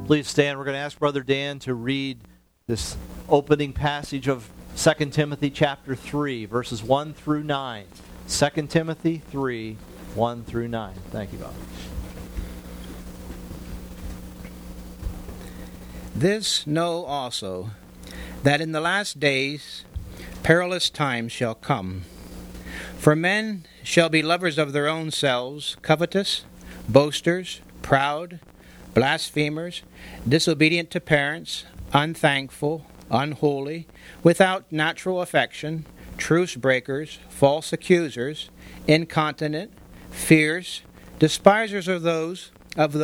Please stand. We're going to ask Brother Dan to read this opening passage of 2 Timothy chapter 3, verses 1 through 9. 2 Timothy 3, 1 through 9. Thank you, God. This know also, that in the last days perilous times shall come. For men shall be lovers of their own selves, covetous, boasters, proud, blasphemers, disobedient to parents, unthankful, unholy, without natural affection, truce breakers, false accusers, incontinent, fierce, despisers of those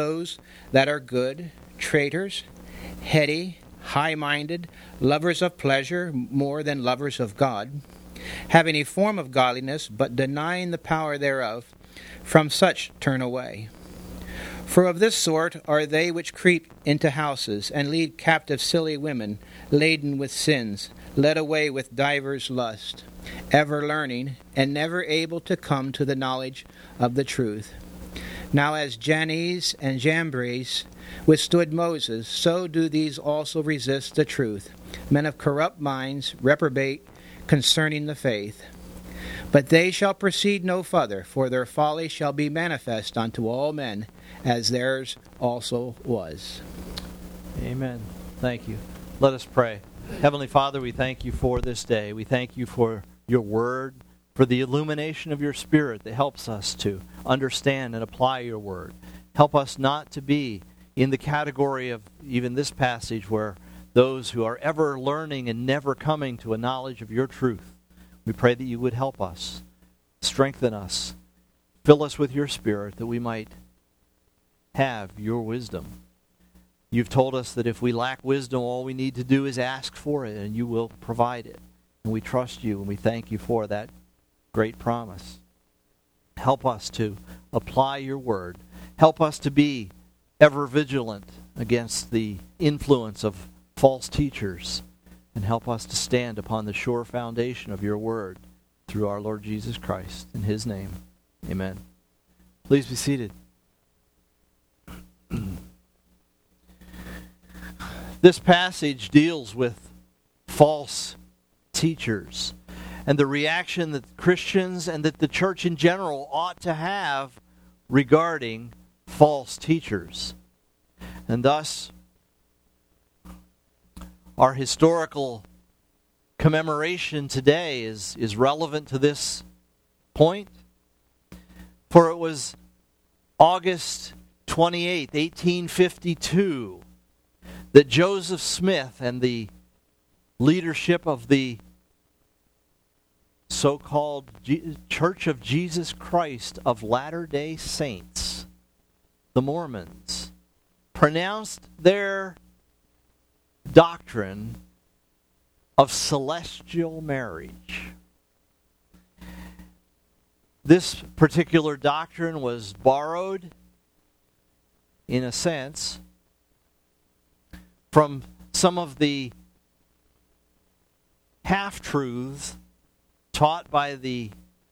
that are good, traitors, heady, high-minded, lovers of pleasure more than lovers of God, having a form of godliness, but denying the power thereof. From such turn away. For of this sort are they which creep into houses, and lead captive silly women, laden with sins, led away with divers lusts, ever learning, and never able to come to the knowledge of the truth. Now as Jannes and Jambres withstood Moses, so do these also resist the truth, men of corrupt minds, reprobate concerning the faith. But they shall proceed no further, for their folly shall be manifest unto all men, as theirs also was. Amen. Thank you. Let us pray. Heavenly Father, we thank you for this day. We thank you for your word, for the illumination of your Spirit that helps us to understand and apply your word. Help us not to be in the category of even this passage where those who are ever learning and never coming to a knowledge of your truth. We pray that you would help us, strengthen us, fill us with your Spirit that we might have your wisdom. You've told us that if we lack wisdom, all we need to do is ask for it, and you will provide it. And we trust you, and we thank you for that great promise. Help us to apply your word. Help us to be ever vigilant against the influence of false teachers, and help us to stand upon the sure foundation of your word through our Lord Jesus Christ. In his name, amen. Please be seated. This passage deals with false teachers and the reaction that Christians and that the church in general ought to have regarding false teachers. And thus, our historical commemoration today is relevant to this point. For it was August 28, 1852, that Joseph Smith and the leadership of the so-called Church of Jesus Christ of Latter-day Saints, the Mormons, pronounced their doctrine of celestial marriage. This particular doctrine was borrowed, in a sense, from some of the half-truths taught by the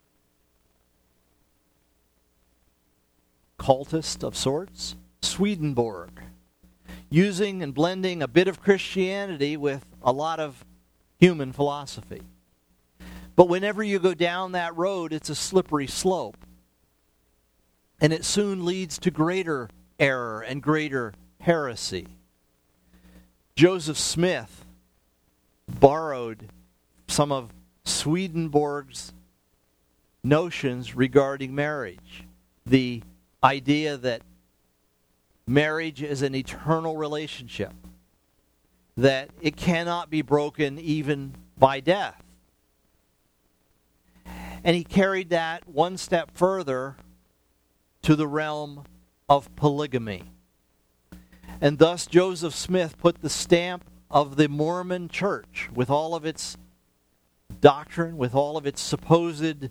cultist of sorts, Swedenborg, using and blending a bit of Christianity with a lot of human philosophy. But whenever you go down that road, it's a slippery slope. And it soon leads to greater error and greater heresy. Joseph Smith borrowed some of Swedenborg's notions regarding marriage. The idea that marriage is an eternal relationship, that it cannot be broken even by death. And he carried that one step further to the realm of polygamy. And thus Joseph Smith put the stamp of the Mormon Church with all of its doctrine, with all of its supposed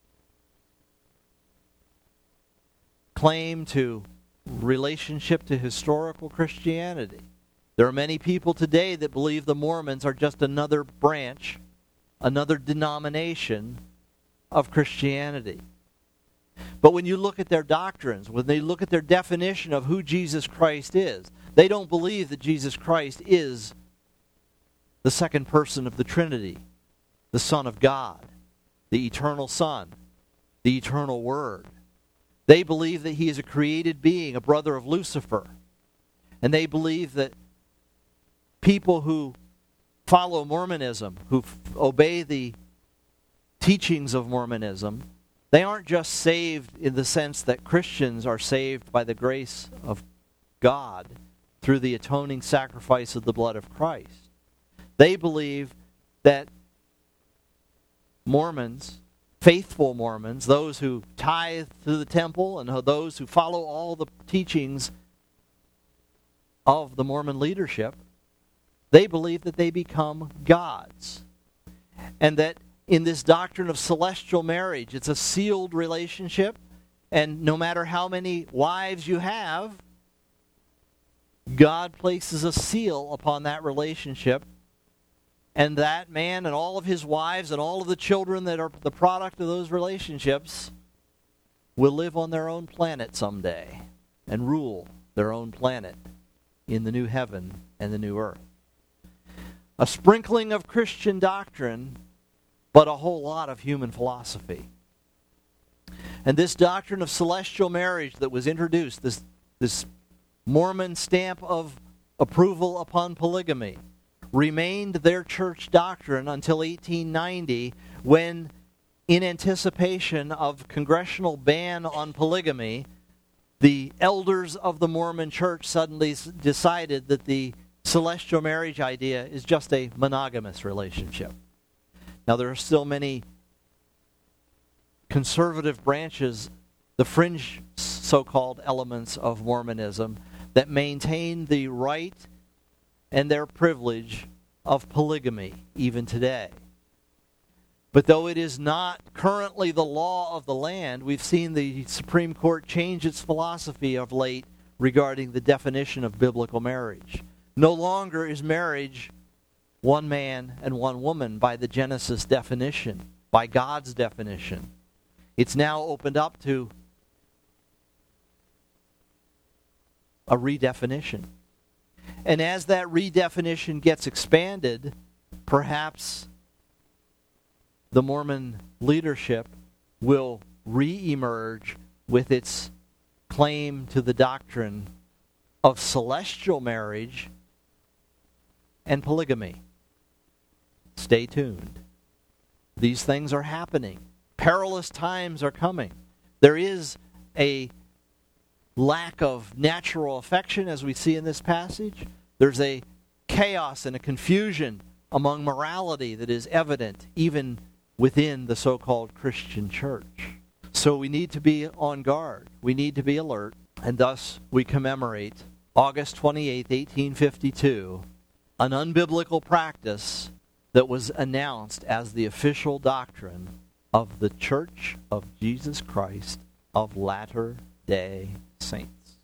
claim to relationship to historical Christianity. There are many people today that believe the Mormons are just another branch, another denomination of Christianity. But when you look at their doctrines, when they look at their definition of who Jesus Christ is, They don't believe that Jesus Christ is the second person of the Trinity, the Son of God, the eternal Son, the eternal Word. They believe that he is a created being, a brother of Lucifer. And they believe that people who follow Mormonism, who obey the teachings of Mormonism, they aren't just saved in the sense that Christians are saved by the grace of God through the atoning sacrifice of the blood of Christ. They believe that Mormons, faithful Mormons, those who tithe to the temple and those who follow all the teachings of the Mormon leadership, they believe that they become gods. And that in this doctrine of celestial marriage, it's a sealed relationship, and no matter how many wives you have, God places a seal upon that relationship, and that man and all of his wives and all of the children that are the product of those relationships will live on their own planet someday and rule their own planet in the new heaven and the new earth. A sprinkling of Christian doctrine, but a whole lot of human philosophy. And this doctrine of celestial marriage that was introduced, this Mormon stamp of approval upon polygamy, remained their church doctrine until 1890, when, in anticipation of congressional ban on polygamy, the elders of the Mormon church suddenly decided that the celestial marriage idea is just a monogamous relationship. Now, there are still many conservative branches, the fringe so-called elements of Mormonism, that maintain the right and their privilege of polygamy even today. But though it is not currently the law of the land, we've seen the Supreme Court change its philosophy of late regarding the definition of biblical marriage. No longer is marriage one man and one woman by the Genesis definition, by God's definition. It's now opened up to a redefinition. And as that redefinition gets expanded, perhaps the Mormon leadership will re-emerge with its claim to the doctrine of celestial marriage and polygamy. Stay tuned. These things are happening. Perilous times are coming. There is a lack of natural affection, as we see in this passage. There's a chaos and a confusion among morality that is evident even within the so-called Christian church. So we need to be on guard. We need to be alert. And thus we commemorate August 28, 1852, an unbiblical practice that was announced as the official doctrine of the Church of Jesus Christ of Latter-day Saints.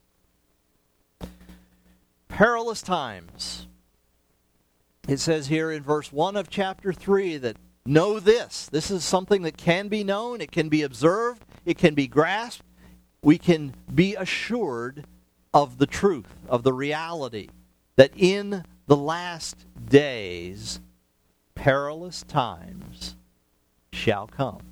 Perilous times. It says here in verse 1 of chapter 3 that know this. This is something that can be known, it can be observed, it can be grasped. We can be assured of the truth, of the reality, that in the last days, perilous times shall come.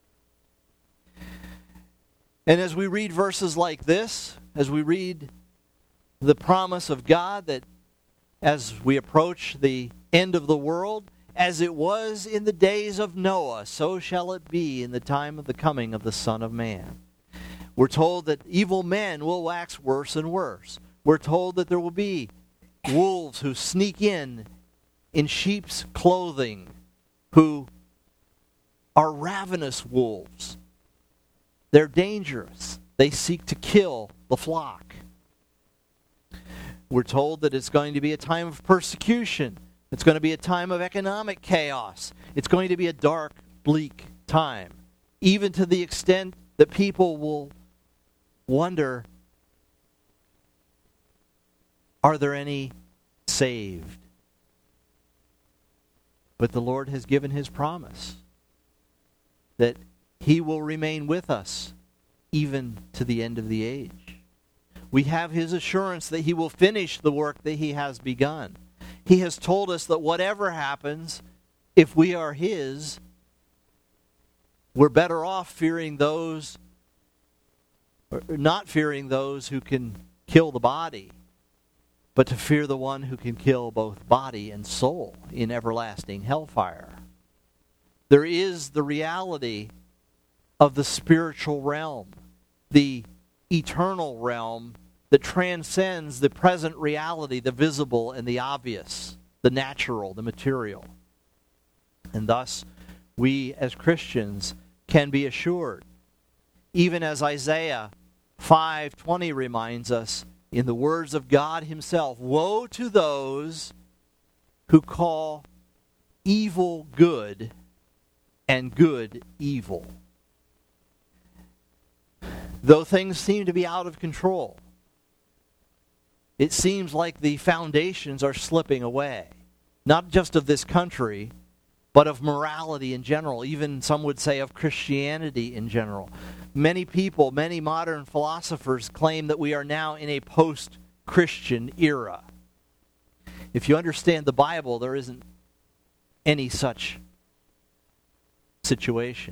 And as we read verses like this, as we read the promise of God that as we approach the end of the world, as it was in the days of Noah, so shall it be in the time of the coming of the Son of Man. We're told that evil men will wax worse and worse. We're told that there will be wolves who sneak in sheep's clothing, who are ravenous wolves. They're dangerous. They seek to kill the flock. We're told that it's going to be a time of persecution. It's going to be a time of economic chaos. It's going to be a dark, bleak time, even to the extent that people will wonder, are there any saved? But the Lord has given His promise that He will remain with us even to the end of the age. We have his assurance that he will finish the work that he has begun. He has told us that whatever happens, if we are his, we're better off fearing those, or not fearing those who can kill the body, but to fear the one who can kill both body and soul in everlasting hellfire. There is the reality of the spiritual realm, the eternal realm that transcends the present reality, the visible and the obvious, the natural, the material. And thus, we as Christians can be assured, even as Isaiah 5:20 reminds us, in the words of God himself, woe to those who call evil good and good evil. Though things seem to be out of control, it seems like the foundations are slipping away, not just of this country, but of morality in general, even some would say of Christianity in general. Many people, many modern philosophers claim that we are now in a post-Christian era. If you understand the Bible, there isn't any such situation.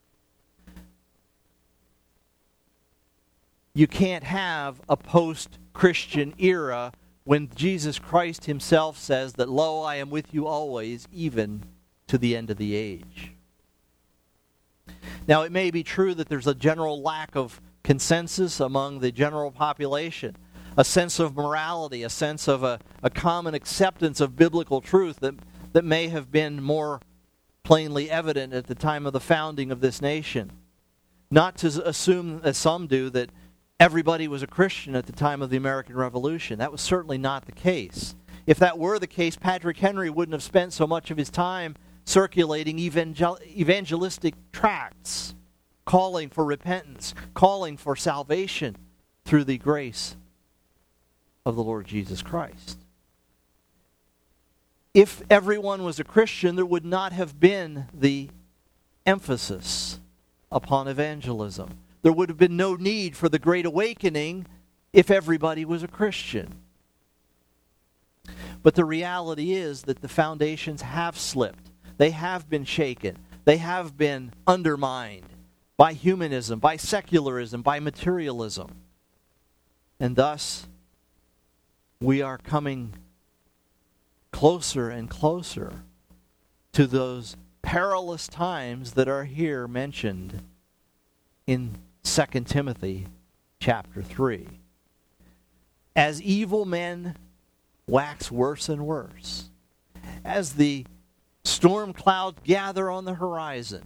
You can't have a post-Christian era when Jesus Christ himself says that, lo, I am with you always, even to the end of the age. Now, it may be true that there's a general lack of consensus among the general population, a sense of morality, a sense of a common acceptance of biblical truth that may have been more plainly evident at the time of the founding of this nation. Not to assume, as some do, that everybody was a Christian at the time of the American Revolution. That was certainly not the case. If that were the case, Patrick Henry wouldn't have spent so much of his time circulating evangelistic tracts, calling for repentance, calling for salvation through the grace of the Lord Jesus Christ. If everyone was a Christian, there would not have been the emphasis upon evangelism. There would have been no need for the Great Awakening if everybody was a Christian. But the reality is that the foundations have slipped. They have been shaken. They have been undermined by humanism, by secularism, by materialism. And thus, we are coming closer and closer to those perilous times that are here mentioned in 2 Timothy chapter 3. As evil men wax worse and worse, as the storm clouds gather on the horizon,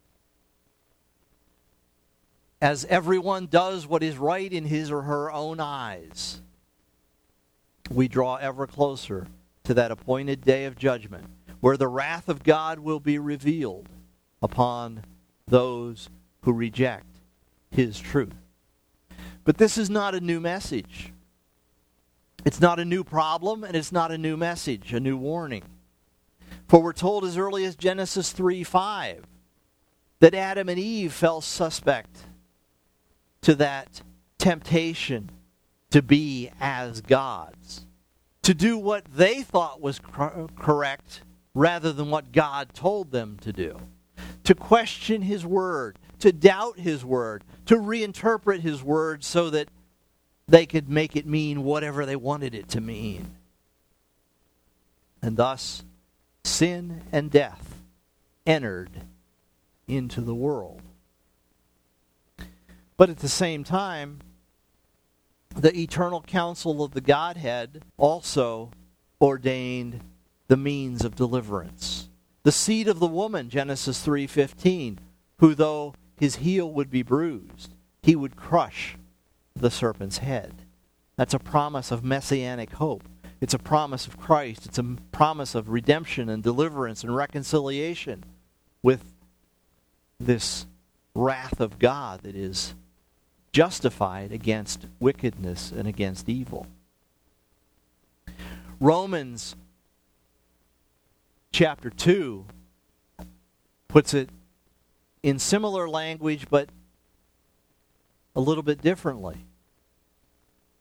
as everyone does what is right in his or her own eyes, we draw ever closer to that appointed day of judgment, where the wrath of God will be revealed upon those who reject his truth. But this is not a new message. It's not a new problem, and it's not a new message, a new warning. For we're told as early as Genesis 3:5 that Adam and Eve fell suspect to that temptation to be as gods, to do what they thought was correct rather than what God told them to do, to question his word, to doubt his word, to reinterpret his word so that they could make it mean whatever they wanted it to mean. And thus, sin and death entered into the world. But at the same time, the eternal counsel of the Godhead also ordained the means of deliverance. The seed of the woman, Genesis 3:15, who though his heel would be bruised, he would crush the serpent's head. That's a promise of messianic hope. It's a promise of Christ. It's a promise of redemption and deliverance and reconciliation with this wrath of God that is justified against wickedness and against evil. Romans chapter 2 puts it in similar language, but a little bit differently.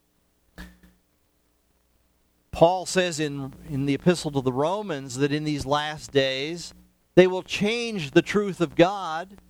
Paul says in the epistle to the Romans that in these last days they will change the truth of God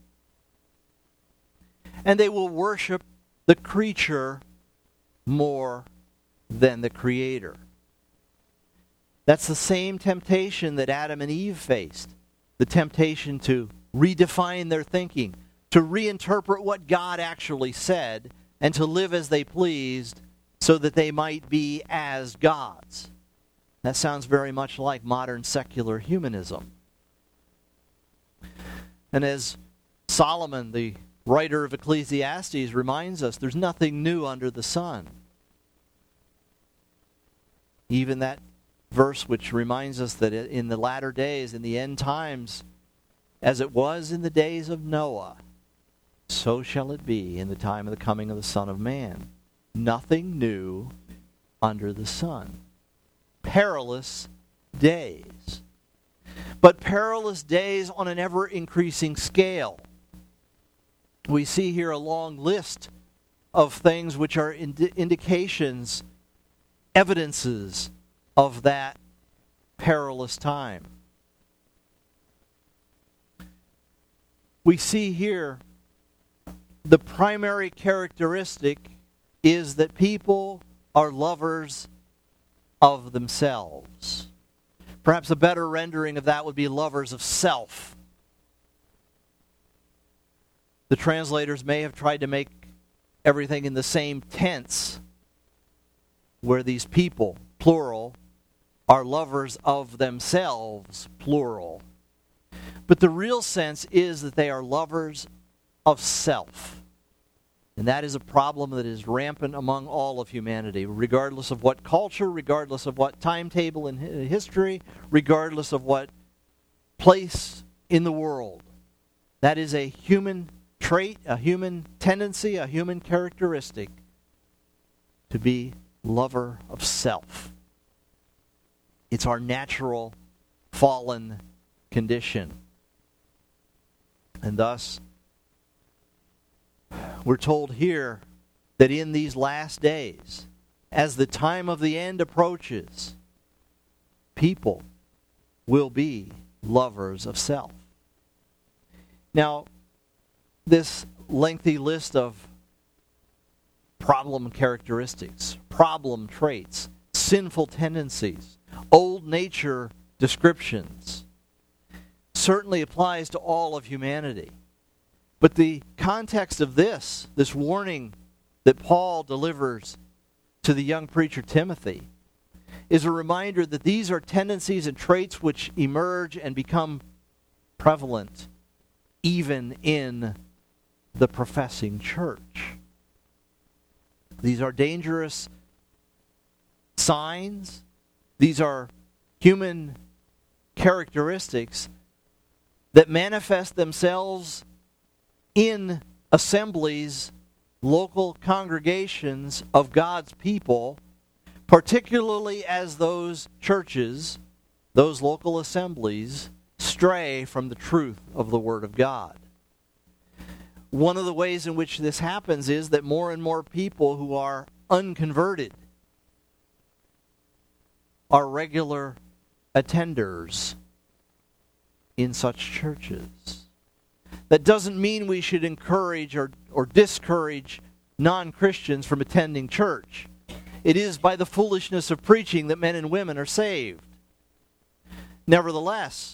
and they will worship the creature more than the Creator. That's the same temptation that Adam and Eve faced. The temptation to redefine their thinking, to reinterpret what God actually said, and to live as they pleased so that they might be as gods. That sounds very much like modern secular humanism. And as Solomon, the writer of Ecclesiastes, reminds us, there's nothing new under the sun. Even that verse which reminds us that in the latter days, in the end times, as it was in the days of Noah, so shall it be in the time of the coming of the Son of Man. Nothing new under the sun. Perilous days. But perilous days on an ever-increasing scale. We see here a long list of things which are indications, evidences of that perilous time. We see here the primary characteristic is that people are lovers of themselves. Perhaps a better rendering of that would be lovers of self. The translators may have tried to make everything in the same tense, where these people, plural, are lovers of themselves, plural. But the real sense is that they are lovers of self. And that is a problem that is rampant among all of humanity, regardless of what culture, regardless of what timetable in history, regardless of what place in the world. That is a human trait, a human tendency, a human characteristic to be lover of self. It's our natural fallen condition. And thus, we're told here that in these last days, as the time of the end approaches, people will be lovers of self. Now, this lengthy list of problem characteristics, problem traits, sinful tendencies, old nature descriptions, certainly applies to all of humanity. But the context of this warning that Paul delivers to the young preacher Timothy, is a reminder that these are tendencies and traits which emerge and become prevalent even in the professing church. These are dangerous signs. These are human characteristics that manifest themselves in assemblies, local congregations of God's people, particularly as those churches, those local assemblies, stray from the truth of the Word of God. One of the ways in which this happens is that more and more people who are unconverted are regular attenders in such churches. That doesn't mean we should encourage or discourage non-Christians from attending church. It is by the foolishness of preaching that men and women are saved. Nevertheless,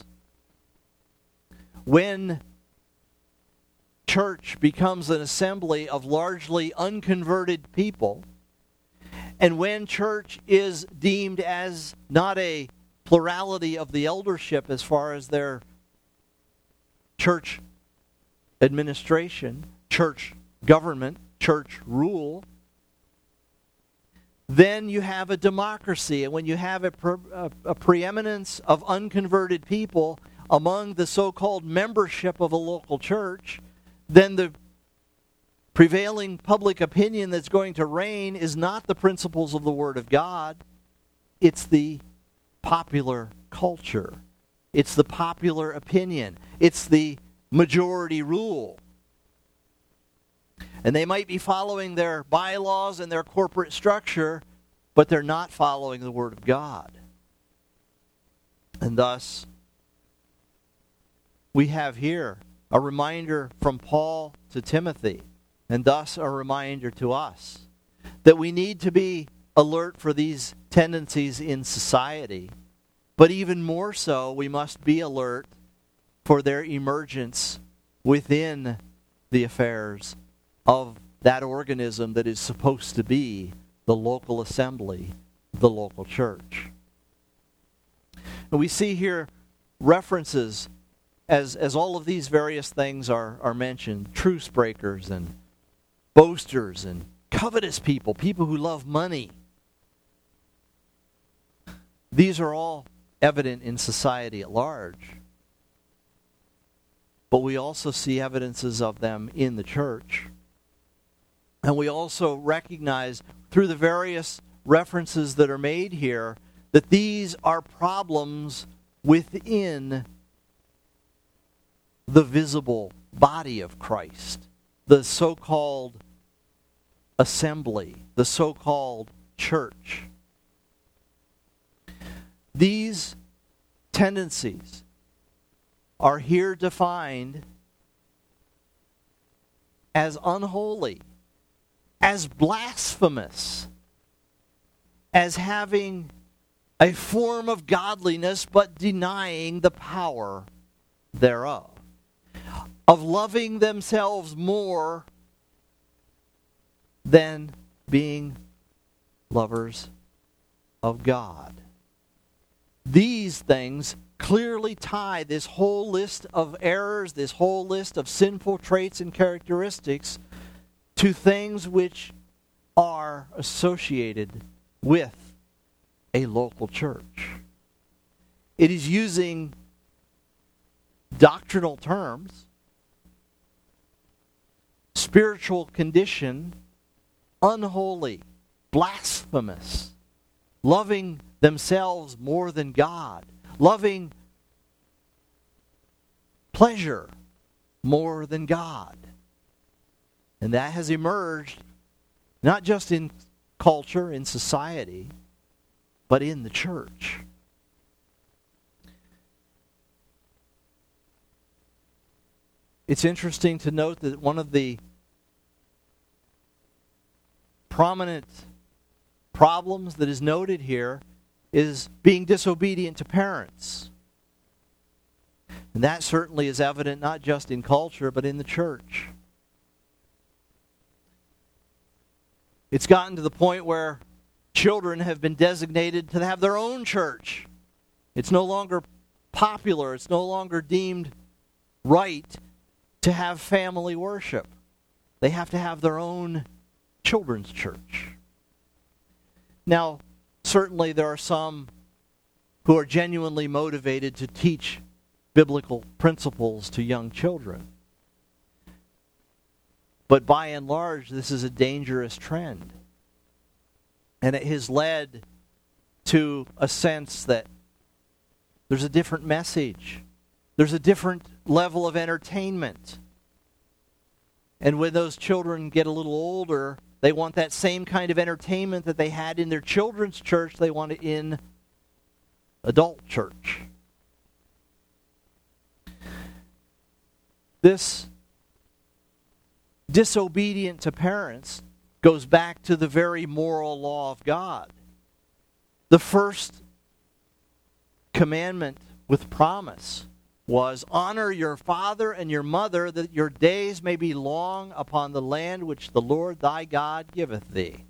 when church becomes an assembly of largely unconverted people, and when church is deemed as not a plurality of the eldership as far as their church administration, church government, church rule, then you have a democracy. And when you have a preeminence of unconverted people among the so-called membership of a local church, then the prevailing public opinion that's going to reign is not the principles of the Word of God. It's the popular culture. It's the popular opinion. It's the majority rule. And they might be following their bylaws and their corporate structure, but they're not following the Word of God. And thus, we have here a reminder from Paul to Timothy, and thus a reminder to us, that we need to be alert for these tendencies in society, but even more so, we must be alert for their emergence within the affairs of that organism that is supposed to be the local assembly, the local church. And we see here references as all of these various things are mentioned: truce breakers and boasters and covetous people, people who love money. These are all evident in society at large. But we also see evidences of them in the church. And we also recognize through the various references that are made here that these are problems within the visible body of Christ, the so-called assembly, the so-called church. These tendencies are here defined as unholy, as blasphemous, as having a form of godliness but denying the power thereof, of loving themselves more than being lovers of God. These things clearly tie this whole list of errors, this whole list of sinful traits and characteristics to things which are associated with a local church. It is using doctrinal terms, spiritual condition, unholy, blasphemous, loving themselves more than God, loving pleasure more than God. And that has emerged not just in culture, in society, but in the church. It's interesting to note that one of the prominent problems that is noted here is being disobedient to parents. And that certainly is evident not just in culture, but in the church. It's gotten to the point where children have been designated to have their own church. It's no longer popular. It's no longer deemed right to have family worship. They have to have their own children's church. Now, certainly there are some who are genuinely motivated to teach biblical principles to young children. But by and large, this is a dangerous trend. And it has led to a sense that there's a different message. There's a different level of entertainment. And when those children get a little older, they want that same kind of entertainment that they had in their children's church, they want it in adult church. This disobedient to parents goes back to the very moral law of God. The first commandment with promise was, honor your father and your mother, that your days may be long upon the land which the Lord thy God giveth thee.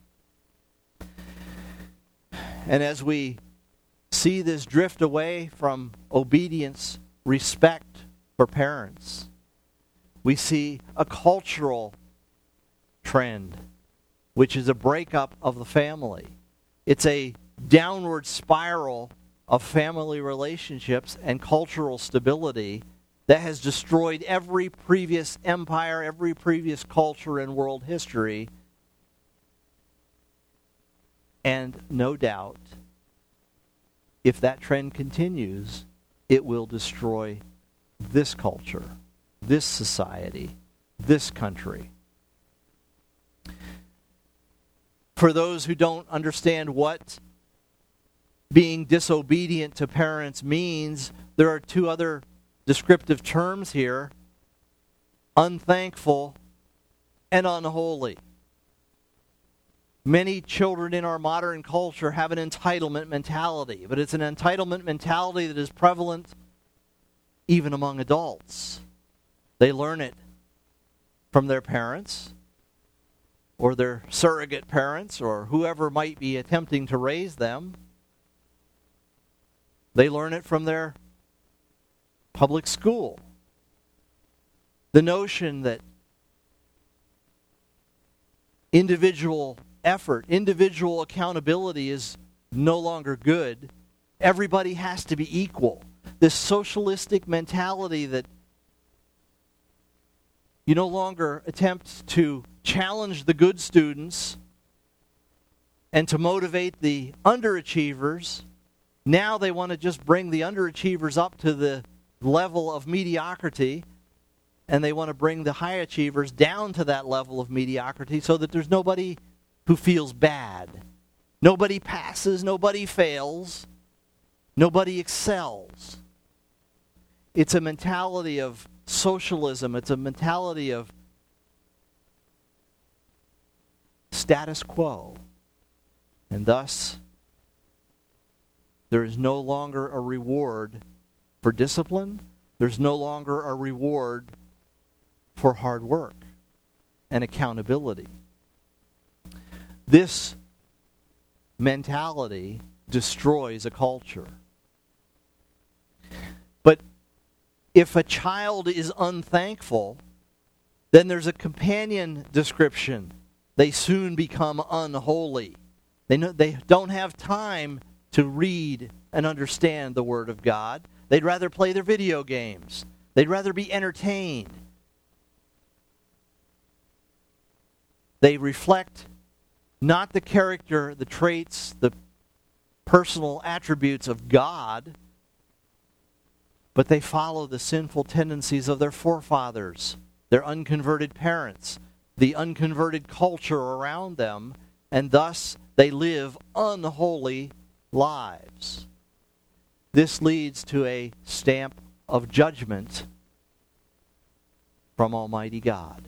And as we see this drift away from obedience, respect for parents, we see a cultural trend, which is a breakup of the family. It's a downward spiral of family relationships and cultural stability that has destroyed every previous empire, every previous culture in world history. And no doubt, if that trend continues, it will destroy this culture, this society, this country. For those who don't understand what being disobedient to parents means, there are two other descriptive terms here: unthankful and unholy. Many children in our modern culture have an entitlement mentality, but it's an entitlement mentality that is prevalent even among adults. They learn it from their parents or their surrogate parents or whoever might be attempting to raise them. They learn it from their public school. The notion that individual effort, individual accountability is no longer good. Everybody has to be equal. This socialistic mentality that you no longer attempt to challenge the good students and to motivate the underachievers. Now they want to just bring the underachievers up to the level of mediocrity, and they want to bring the high achievers down to that level of mediocrity so that there's nobody who feels bad. Nobody passes, nobody fails, nobody excels. It's a mentality of socialism. It's a mentality of status quo. And thus, there is no longer a reward for discipline. There's no longer a reward for hard work and accountability. This mentality destroys a culture. But if a child is unthankful, then there's a companion description. They soon become unholy. They don't have time to read and understand the Word of God. They'd rather play their video games. They'd rather be entertained. They reflect not the character, the traits, the personal attributes of God, but they follow the sinful tendencies of their forefathers, their unconverted parents, the unconverted culture around them, and thus they live unholy lives. This leads to a stamp of judgment from Almighty God.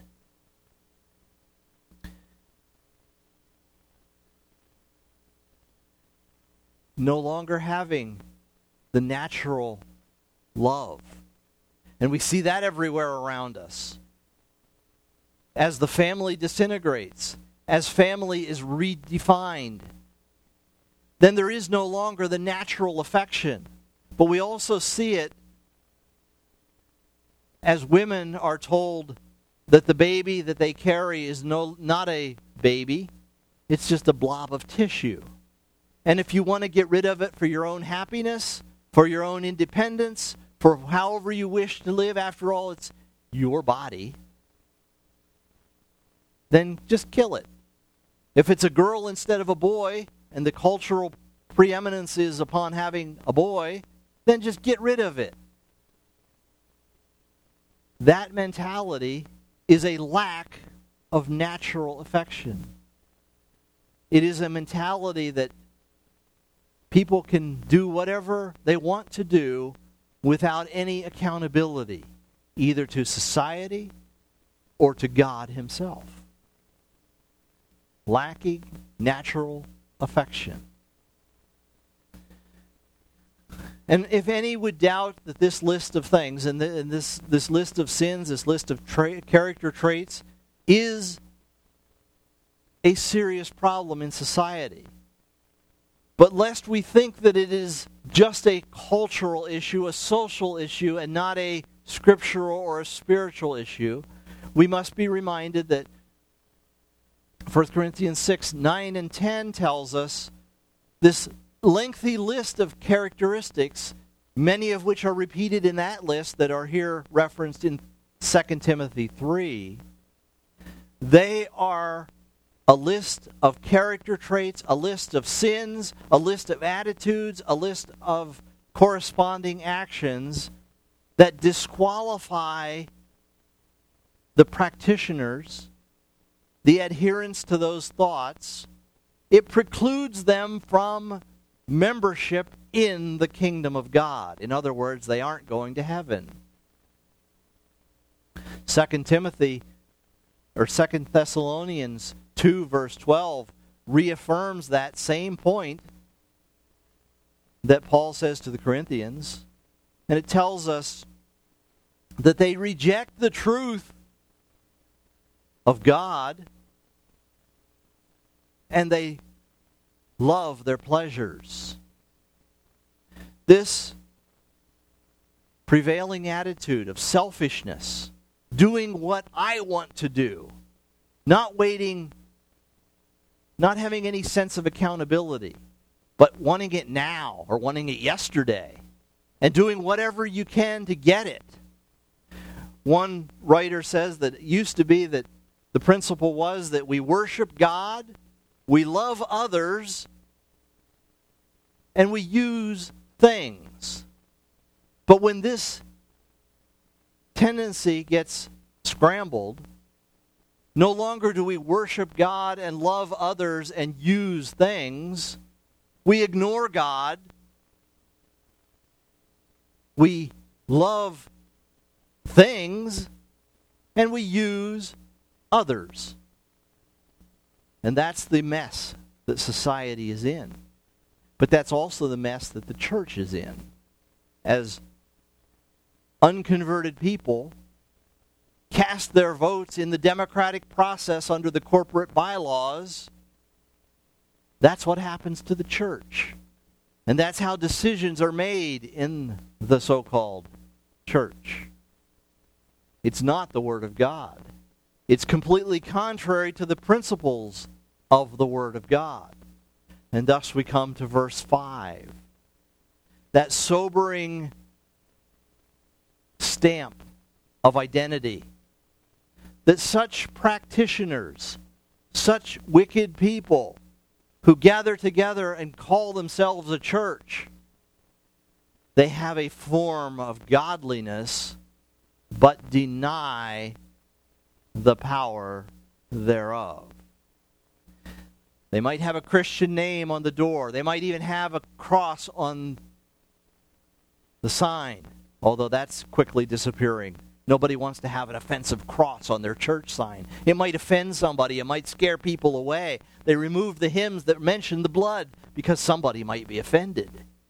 No longer having the natural love. And we see that everywhere around us. As the family disintegrates, as family is redefined, then there is no longer the natural affection. But we also see it as women are told that the baby that they carry is not a baby, it's just a blob of tissue. And if you want to get rid of it for your own happiness, for your own independence, for however you wish to live, after all, it's your body, then just kill it. If it's a girl instead of a boy, and the cultural preeminence is upon having a boy, then just get rid of it. That mentality is a lack of natural affection. It is a mentality that people can do whatever they want to do without any accountability, either to society or to God Himself. Lacking natural affection. And if any would doubt that this list of things, and this list of sins, this list of character traits, is a serious problem in society, but lest we think that it is just a cultural issue, a social issue, and not a scriptural or a spiritual issue, we must be reminded that 1 Corinthians 6, 9, and 10 tells us this lengthy list of characteristics, many of which are repeated in that list that are here referenced in 2 Timothy 3. They are a list of character traits, a list of sins, a list of attitudes, a list of corresponding actions that disqualify the practitioners, the adherents to those thoughts, it precludes them from membership in the kingdom of God. In other words, they aren't going to heaven. 2 Thessalonians 2 verse 12 reaffirms that same point that Paul says to the Corinthians, and it tells us that they reject the truth of God and they love their pleasures. This prevailing attitude of selfishness, doing what I want to do, not waiting, not having any sense of accountability, but wanting it now or wanting it yesterday, and doing whatever you can to get it. One writer says that it used to be that the principle was that we worship God, we love others, and we use things. But when this tendency gets scrambled, no longer do we worship God and love others and use things. We ignore God. We love things and we use others. And that's the mess that society is in. But that's also the mess that the church is in. As unconverted people cast their votes in the democratic process under the corporate bylaws, that's what happens to the church. And that's how decisions are made in the so-called church. It's not the Word of God. It's completely contrary to the principles of the Word of God. And thus we come to verse 5. That sobering stamp of identity. That such practitioners, such wicked people who gather together and call themselves a church, they have a form of godliness but deny the power thereof. They might have a Christian name on the door. They might even have a cross on the sign, although that's quickly disappearing. Nobody wants to have an offensive cross on their church sign. It might offend somebody. It might scare people away. They remove the hymns that mention the blood because somebody might be offended.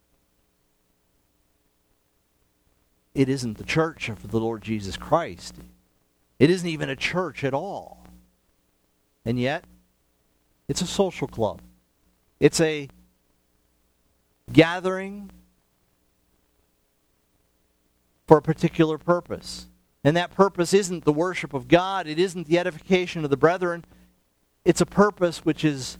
It isn't the church of the Lord Jesus Christ. It isn't even a church at all. And yet, it's a social club. It's a gathering for a particular purpose. And that purpose isn't the worship of God. It isn't the edification of the brethren. It's a purpose which is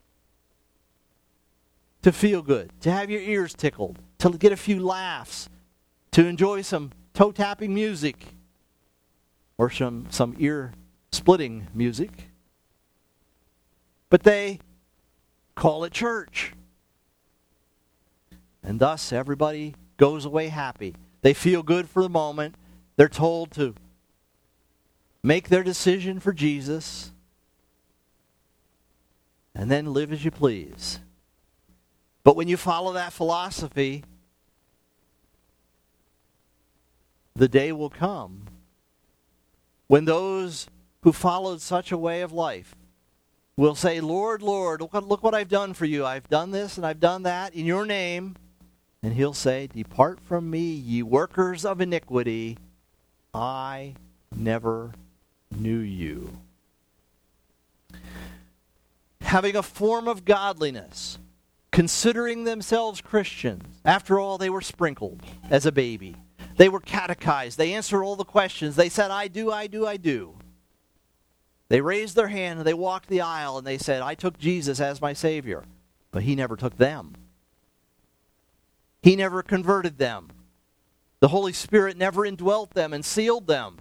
to feel good, to have your ears tickled, to get a few laughs, to enjoy some toe-tapping music or some ear-splitting music. But they call it church. And thus everybody goes away happy. They feel good for the moment. They're told to make their decision for Jesus and then live as you please. But when you follow that philosophy, the day will come when those who followed such a way of life will say, Lord, Lord, look what I've done for you. I've done this and I've done that in your name. And he'll say, depart from me, ye workers of iniquity. I never knew you. Having a form of godliness, considering themselves Christians. After all, they were sprinkled as a baby. They were catechized. They answered all the questions. They said, I do, I do, I do. They raised their hand and they walked the aisle and they said, I took Jesus as my Savior. But he never took them. He never converted them. The Holy Spirit never indwelt them and sealed them.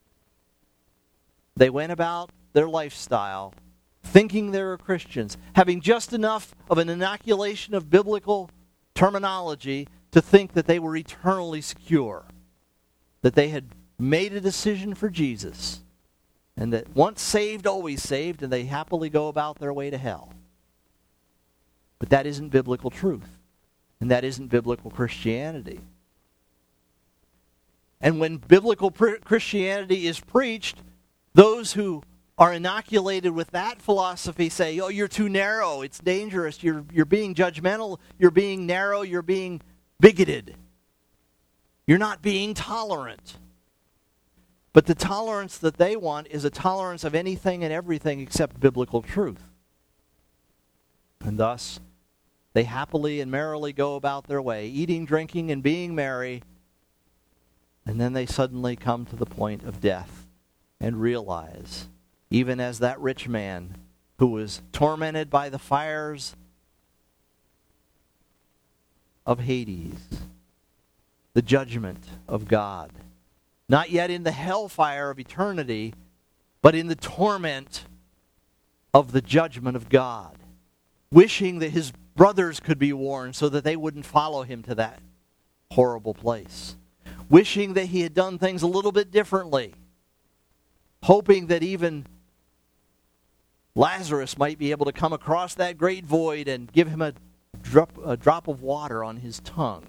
They went about their lifestyle thinking they were Christians, having just enough of an inoculation of biblical terminology to think that they were eternally secure, that they had made a decision for Jesus, and that once saved, always saved, and they happily go about their way to hell. But that isn't biblical truth. And that isn't biblical Christianity. And when biblical Christianity is preached, those who are inoculated with that philosophy say, oh, you're too narrow, it's dangerous, you're being judgmental, you're being narrow, you're being bigoted. You're not being tolerant. But the tolerance that they want is a tolerance of anything and everything except biblical truth. And thus, they happily and merrily go about their way, eating, drinking, and being merry, and then they suddenly come to the point of death and realize, even as that rich man who was tormented by the fires of Hades, the judgment of God, not yet in the hellfire of eternity, but in the torment of the judgment of God, wishing that his brothers could be warned so that they wouldn't follow him to that horrible place, wishing that he had done things a little bit differently, hoping that even Lazarus might be able to come across that great void and give him a drop of water on his tongue.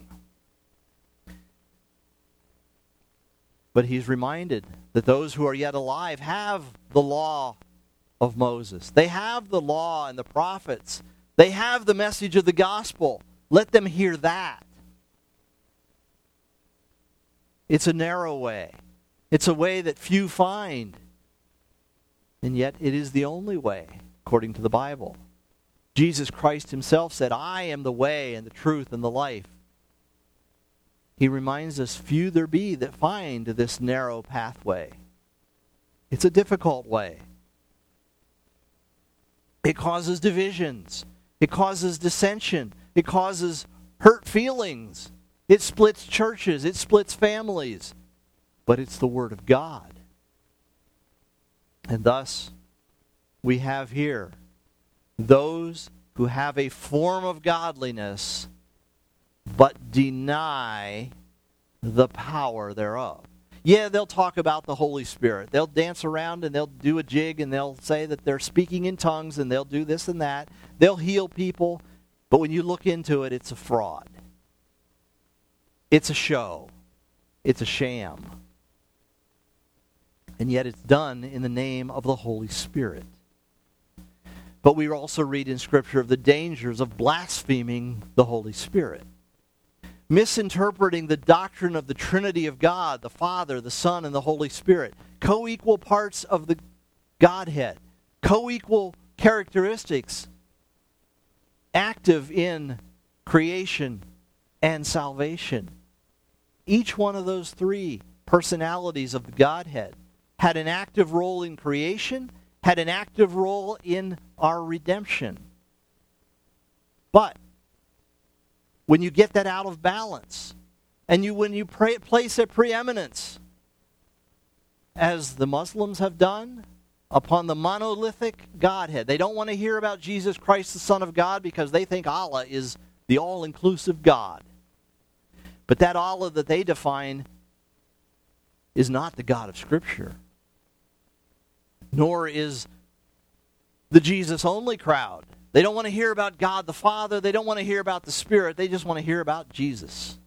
But he's reminded that those who are yet alive have the law of Moses. They have the law and the prophets. They have the message of the gospel. Let them hear that. It's a narrow way. It's a way that few find. And yet it is the only way, according to the Bible. Jesus Christ himself said, I am the way and the truth and the life. He reminds us, few there be that find this narrow pathway. It's a difficult way. It causes divisions. It causes dissension. It causes hurt feelings. It splits churches. It splits families. But it's the Word of God. And thus, we have here those who have a form of godliness but deny the power thereof. Yeah, they'll talk about the Holy Spirit. They'll dance around and they'll do a jig and they'll say that they're speaking in tongues and they'll do this and that. They'll heal people. But when you look into it, it's a fraud. It's a show. It's a sham. And yet it's done in the name of the Holy Spirit. But we also read in Scripture of the dangers of blaspheming the Holy Spirit. Misinterpreting the doctrine of the Trinity of God, the Father, the Son, and the Holy Spirit. Co-equal parts of the Godhead. Co-equal characteristics. Active in creation and salvation. Each one of those three personalities of the Godhead had an active role in creation, had an active role in our redemption. But when you get that out of balance, and when you place a preeminence, as the Muslims have done, upon the monolithic Godhead. They don't want to hear about Jesus Christ, the Son of God, because they think Allah is the all-inclusive God. But that Allah that they define is not the God of Scripture. Nor is the Jesus-only crowd. They don't want to hear about God the Father. They don't want to hear about the Spirit. They just want to hear about Jesus.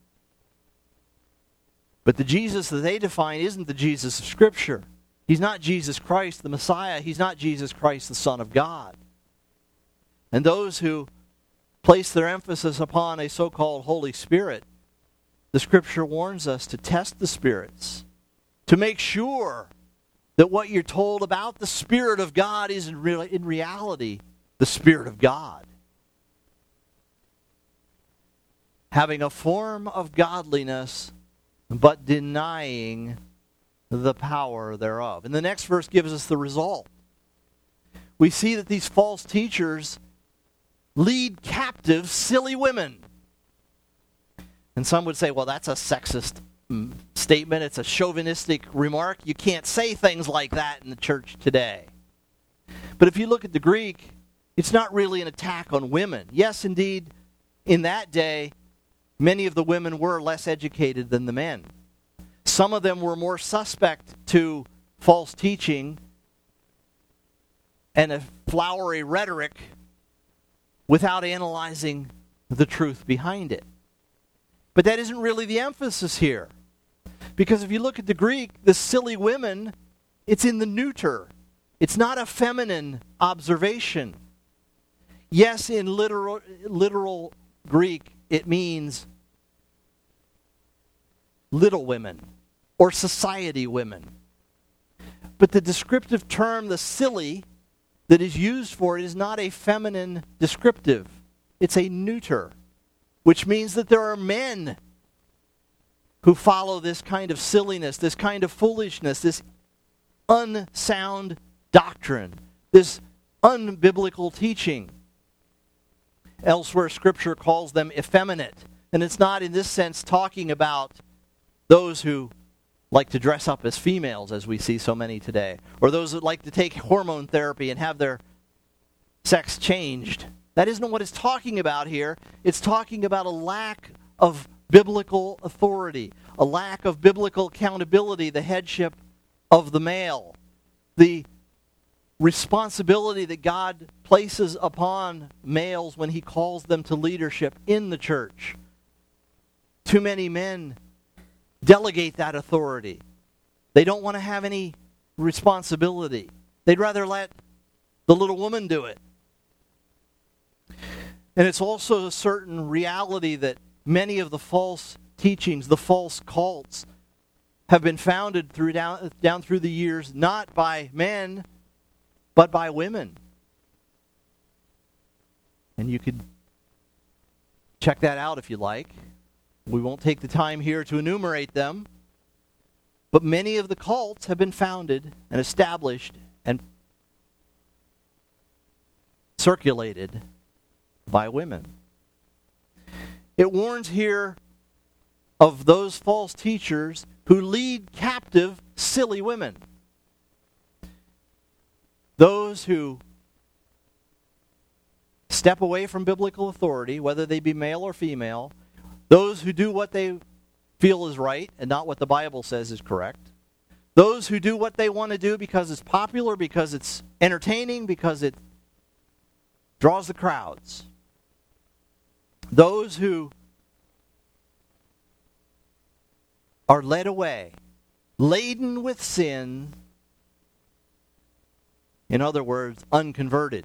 But the Jesus that they define isn't the Jesus of Scripture. He's not Jesus Christ, the Messiah. He's not Jesus Christ, the Son of God. And those who place their emphasis upon a so-called Holy Spirit, the Scripture warns us to test the spirits, to make sure that what you're told about the Spirit of God is in reality the Spirit of God. Having a form of godliness, but denying the power thereof. And the next verse gives us the result. We see that these false teachers lead captive silly women. And some would say, well, that's a sexist statement. It's a chauvinistic remark. You can't say things like that in the church today. But if you look at the Greek, it's not really an attack on women. Yes, indeed, in that day, many of the women were less educated than the men. Some of them were more suspect to false teaching and a flowery rhetoric without analyzing the truth behind it. But that isn't really the emphasis here. Because if you look at the Greek, the silly women, it's in the neuter. It's not a feminine observation. Yes, in literal Greek, it means little women or society women. But the descriptive term, the silly, that is used for it is not a feminine descriptive. It's a neuter, which means that there are men who follow this kind of silliness, this kind of foolishness, this unsound doctrine, this unbiblical teaching. Elsewhere, Scripture calls them effeminate. And it's not in this sense talking about those who like to dress up as females, as we see so many today, or those that like to take hormone therapy and have their sex changed. That isn't what it's talking about here. It's talking about a lack of biblical authority, a lack of biblical accountability, the headship of the male, the responsibility that God places upon males when he calls them to leadership in the church. Too many men delegate that authority. They don't want to have any responsibility. They'd rather let the little woman do it. And it's also a certain reality that many of the false teachings, the false cults, have been founded down through the years, not by men, but by women. And you could check that out if you like. We won't take the time here to enumerate them. But many of the cults have been founded and established and circulated by women. It warns here of those false teachers who lead captive silly women. Those who step away from biblical authority, whether they be male or female. Those who do what they feel is right and not what the Bible says is correct. Those who do what they want to do because it's popular, because it's entertaining, because it draws the crowds. Those who are led away, laden with sin, in other words, unconverted.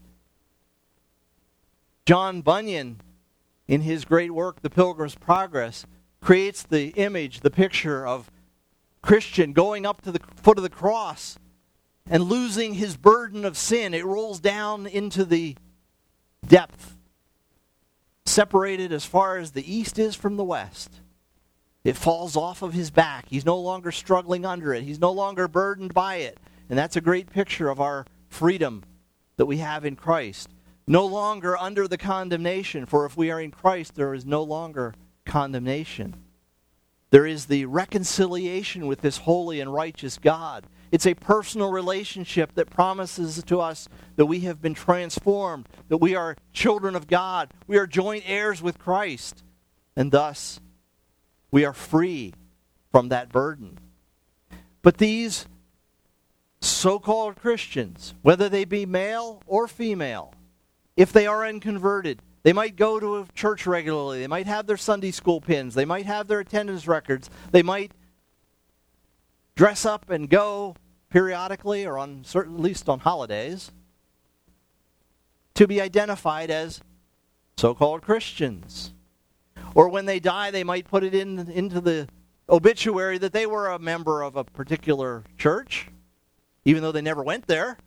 John Bunyan, in his great work, The Pilgrim's Progress, creates the image, the picture of Christian going up to the foot of the cross and losing his burden of sin. It rolls down into the depth, separated as far as the east is from the west. It falls off of his back. He's no longer struggling under it. He's no longer burdened by it. And that's a great picture of our freedom that we have in Christ. No longer under the condemnation, for if we are in Christ, there is no longer condemnation. There is the reconciliation with this holy and righteous God. It's a personal relationship that promises to us that we have been transformed, that we are children of God, we are joint heirs with Christ, and thus we are free from that burden. But these so-called Christians, whether they be male or female, if they are unconverted, they might go to a church regularly, they might have their Sunday school pins, they might have their attendance records, they might dress up and go periodically or on certain, at least on holidays, to be identified as so-called Christians. Or when they die, they might put it into the obituary that they were a member of a particular church, even though they never went there.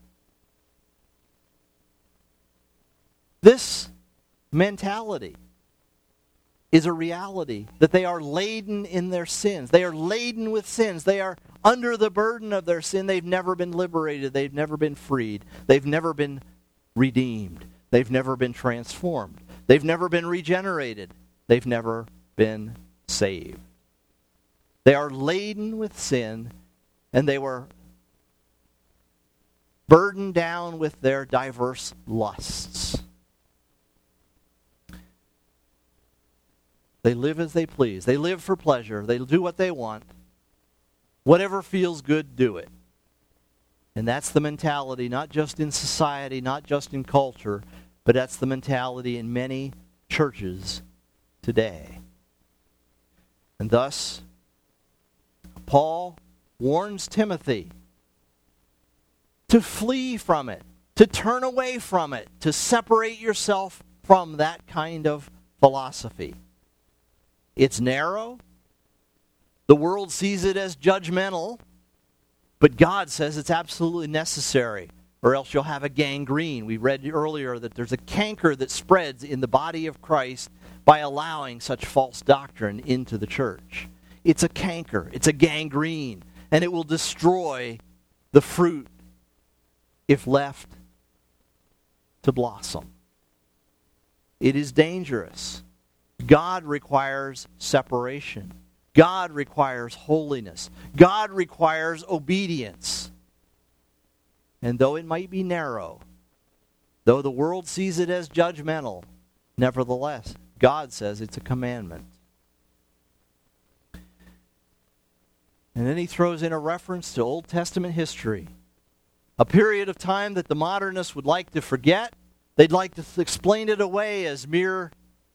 This mentality is a reality, that they are laden in their sins. They are laden with sins. They are under the burden of their sin. They've never been liberated. They've never been freed. They've never been redeemed. They've never been transformed. They've never been regenerated. They've never been saved. They are laden with sin, and they were burdened down with their diverse lusts. They live as they please. They live for pleasure. They do what they want. Whatever feels good, do it. And that's the mentality, not just in society, not just in culture, But that's the mentality in many churches today. And thus, Paul warns Timothy to flee from it, to turn away from it, to separate yourself from that kind of philosophy. It's narrow. The world sees it as judgmental, but God says it's absolutely necessary, or else you'll have a gangrene. We read earlier that there's a canker that spreads in the body of Christ by allowing such false doctrine into the church. It's a canker, it's a gangrene, and it will destroy the fruit if left to blossom. It is dangerous. God requires separation. God requires holiness. God requires obedience. And though it might be narrow, though the world sees it as judgmental, nevertheless, God says it's a commandment. And then he throws in a reference to Old Testament history. A period of time that the modernists would like to forget. They'd like to explain it away as mere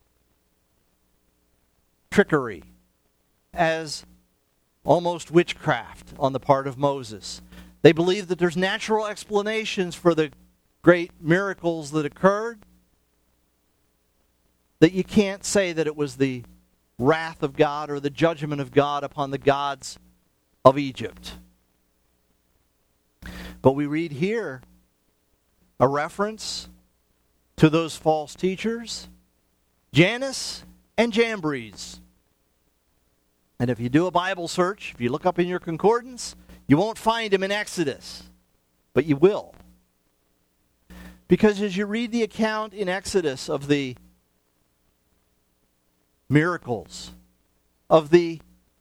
trickery, as almost witchcraft on the part of Moses. They believe that there's natural explanations for the great miracles that occurred, that you can't say that it was the wrath of God or the judgment of God upon the gods of Egypt. But we read here a reference to those false teachers, Jannes and Jambres. And if you do a Bible search, if you look up in your concordance, you won't find them in Exodus, but you will. Because as you read the account in Exodus of the miracles, of the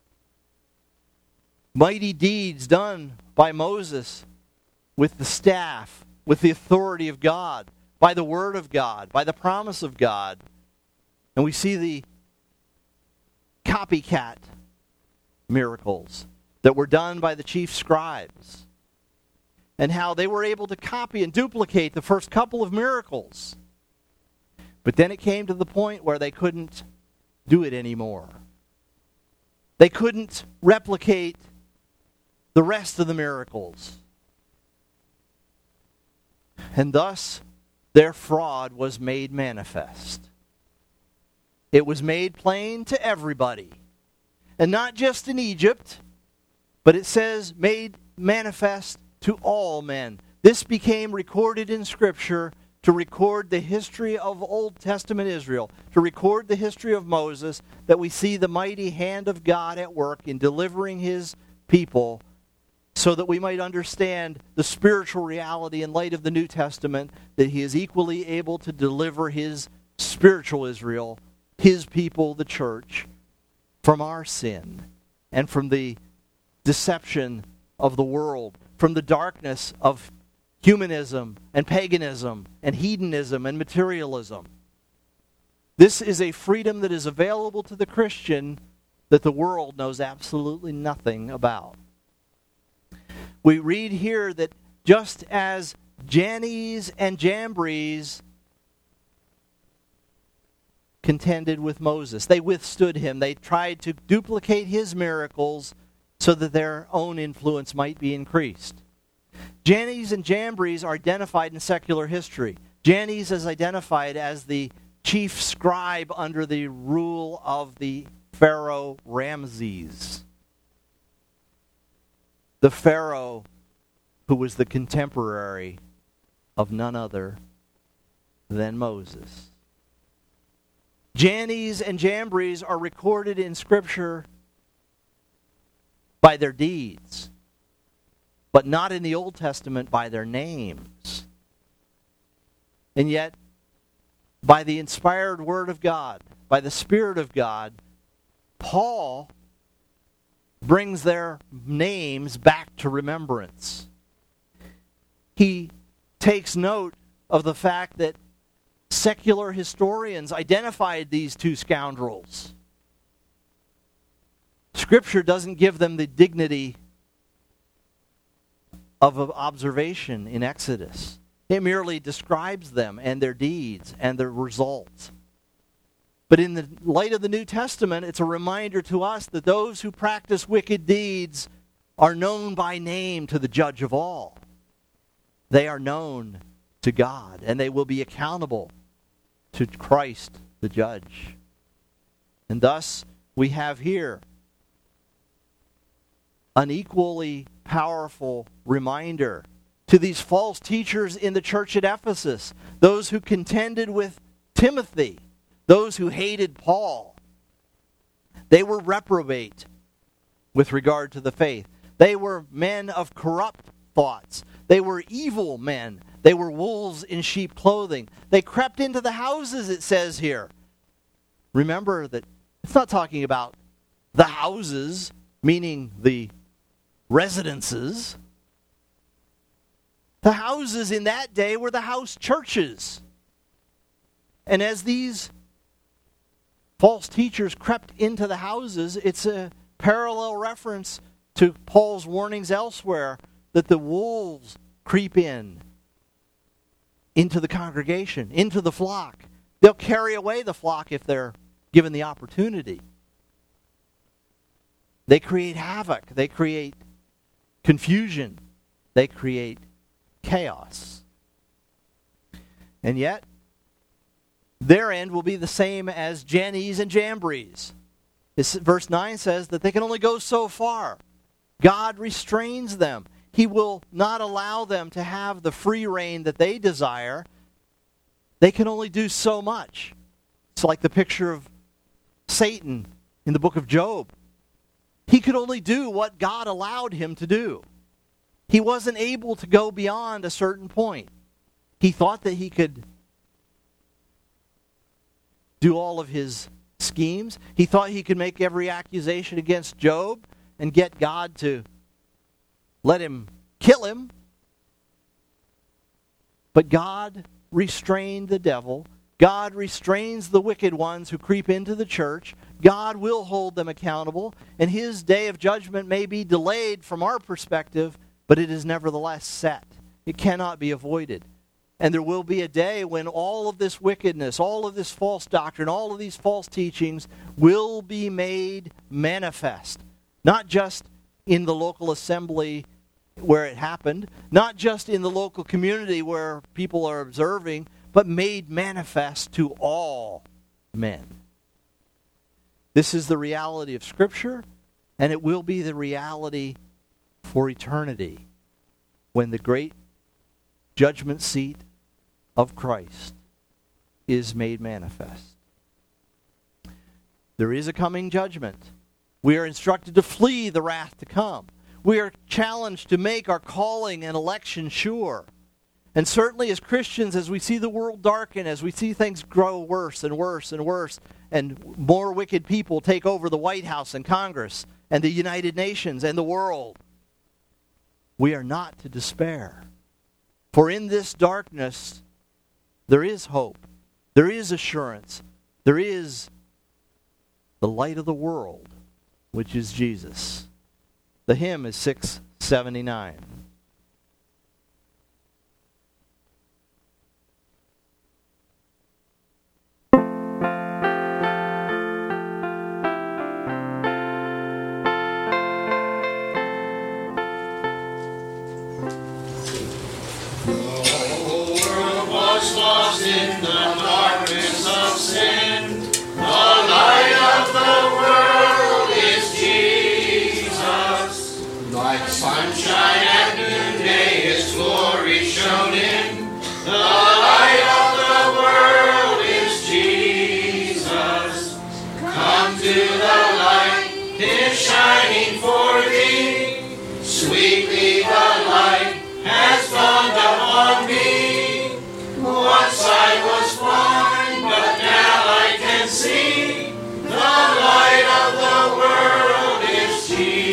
mighty deeds done by Moses with the staff, with the authority of God, by the word of God, by the promise of God, and we see the copycat miracles that were done by the chief scribes, and how they were able to copy and duplicate the first couple of miracles. But then it came to the point where they couldn't do it anymore. They couldn't replicate the rest of the miracles. And thus, their fraud was made manifest. It was made plain to everybody. And not just in Egypt, but it says made manifest to all men. This became recorded in Scripture to record the history of Old Testament Israel, to record the history of Moses, that we see the mighty hand of God at work in delivering his people, so that we might understand the spiritual reality in light of the New Testament, that he is equally able to deliver his spiritual Israel, his people, the church, from our sin and from the deception of the world, from the darkness of humanism and paganism and hedonism and materialism. This is a freedom that is available to the Christian that the world knows absolutely nothing about. We read here that just as Jannes and Jambres contended with Moses, they withstood him. They tried to duplicate his miracles so that their own influence might be increased. Jannes and Jambres are identified in secular history. Jannes is identified as the chief scribe under the rule of the Pharaoh Ramses. The Pharaoh who was the contemporary of none other than Moses. Jannes and Jambres are recorded in Scripture by their deeds, but not in the Old Testament by their names. And yet, by the inspired Word of God, by the Spirit of God, Paul brings their names back to remembrance. He takes note of the fact that secular historians identified these two scoundrels. Scripture doesn't give them the dignity of observation in Exodus. It merely describes them and their deeds and their results. But in the light of the New Testament, it's a reminder to us that those who practice wicked deeds are known by name to the judge of all. They are known to God, and they will be accountable to Christ, the judge. And thus, we have here an equally powerful reminder to these false teachers in the church at Ephesus, those who contended with Timothy, those who hated Paul. They were reprobate with regard to the faith. They were men of corrupt thoughts. They were evil men. They were wolves in sheep clothing. They crept into the houses, it says here. Remember that it's not talking about the houses, meaning the residences. The houses in that day were the house churches. And as these false teachers crept into the houses, it's a parallel reference to Paul's warnings elsewhere that the wolves creep into the congregation, into the flock. They'll carry away the flock if they're given the opportunity. They create havoc. They create confusion. They create chaos. And yet, their end will be the same as Jannes and Jambres. Verse 9 says that they can only go so far. God restrains them. He will not allow them to have the free reign that they desire. They can only do so much. It's like the picture of Satan in the book of Job. He could only do what God allowed him to do. He wasn't able to go beyond a certain point. He thought that he could do all of his schemes. He thought he could make every accusation against Job and get God to let him kill him. But God restrained the devil. God restrains the wicked ones who creep into the church. God will hold them accountable, and his day of judgment may be delayed from our perspective, but it is nevertheless set. It cannot be avoided. And there will be a day when all of this wickedness, all of this false doctrine, all of these false teachings will be made manifest. Not just in the local assembly where it happened, not just in the local community where people are observing, but made manifest to all men. This is the reality of Scripture, and it will be the reality for eternity when the great judgment seat of Christ is made manifest. There is a coming judgment. We are instructed to flee the wrath to come. We are challenged to make our calling and election sure. And certainly as Christians, as we see the world darken, as we see things grow worse and worse and worse, and more wicked people take over the White House and Congress and the United Nations and the world, we are not to despair. For in this darkness, there is hope. There is assurance. There is the light of the world, which is Jesus. The hymn is 679. Lost in the darkness of sin, the light of the world is Jesus. Like sunshine at noonday, His glory shone in. The light of the world is Jesus. Come to the light, 'tis shining for thee. Sweetly the light has dawned upon me. Once I was blind, but now I can see. The light of the world is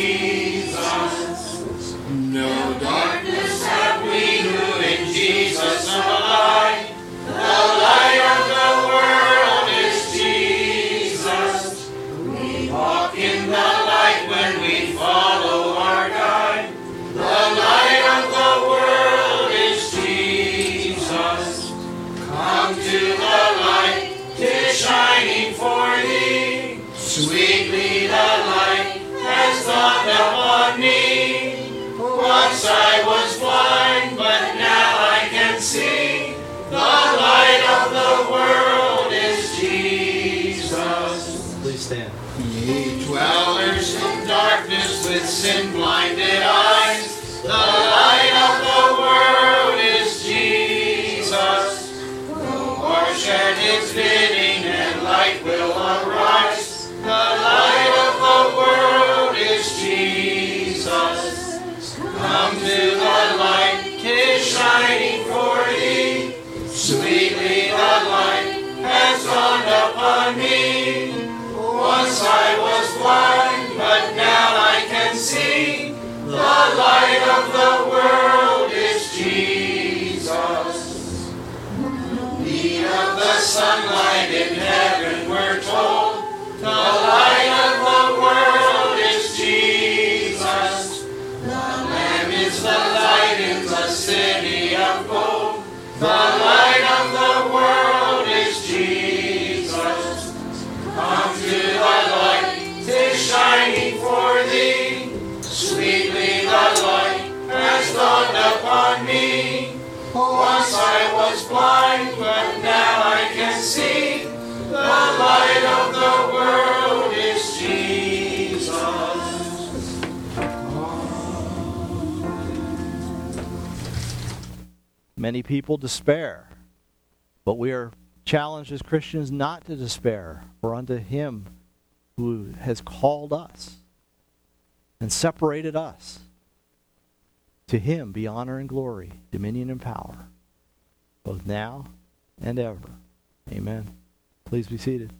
Jesus. No darkness have we who in Jesus abide. The light of the world is Jesus. We walk in the light when we follow our guide. The light of the world is Jesus. Sweetly the light has dawned upon me. Once I was blind, but now I can see. The light of the world is Jesus. Please stand. Ye dwellers in darkness with sin-blinded eyes, the light of the world is Jesus. Wash at His bidding and light will arise. The light of the world is Jesus. Come to the light, 'tis shining for thee. Sweetly the light has dawned upon me. Once I was blind, but now I can see. The light of the world is Jesus. Need of the sunlight in heaven we're told. The light of the world is Jesus. The Lamb is the light in the city of gold. The light of the world is Jesus. Come to the light, 'tis shining for thee. Sweetly the light has dawned upon me. Once I was blind, but now I can see. The light of the world is Jesus. Many people despair, but we are challenged as Christians not to despair, for unto Him who has called us and separated us, to Him be honor and glory, dominion and power, both now and ever. Amen. Please be seated.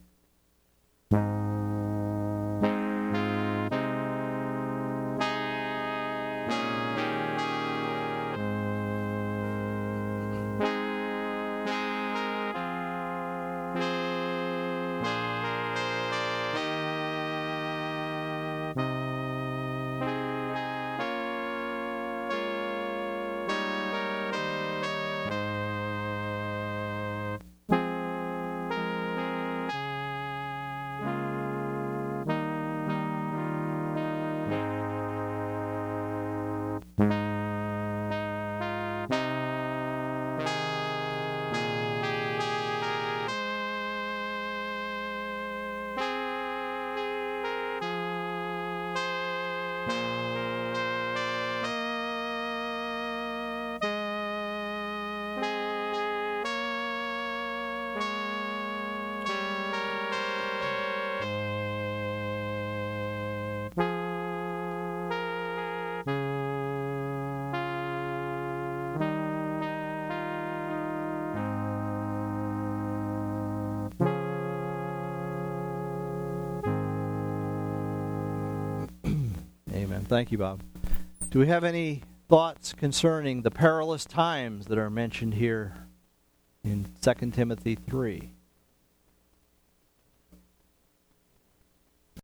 Amen. Thank you, Bob. Do we have any thoughts concerning the perilous times that are mentioned here in 2 Timothy 3?